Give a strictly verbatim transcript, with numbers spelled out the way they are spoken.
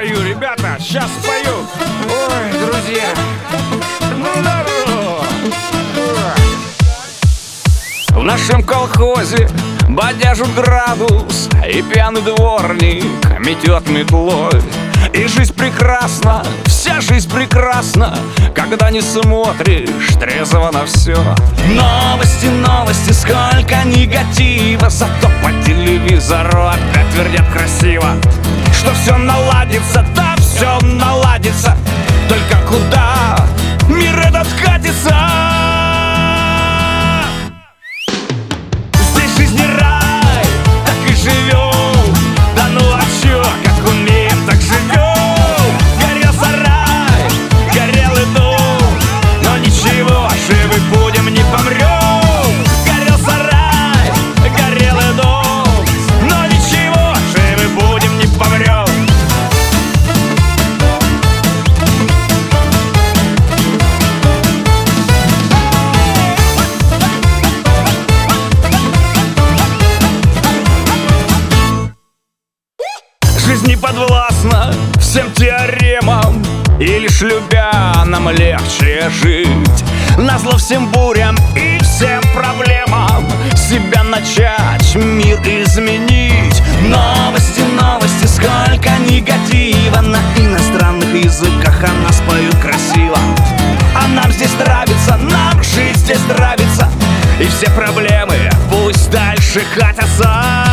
спою, ребята, сейчас спою. Ой, друзья. Ну да, в нашем колхозе бодяжут градус, и пьяный дворник метет метлой. И жизнь прекрасна, вся жизнь прекрасна, когда не смотришь трезво на все. Новости, новости, сколько негатива, зато по телевизору опять твердят красиво, что все наладится, да все наладится. Только куда мир этот катится? Жизнь не подвластна всем теоремам, и лишь любя нам легче жить. Назло всем бурям и всем проблемам себя начать, мир изменить. Новости, новости, сколько негатива, на иностранных языках о нас поют красиво. А нам здесь нравится, нам жить здесь нравится, и все проблемы пусть дальше катятся.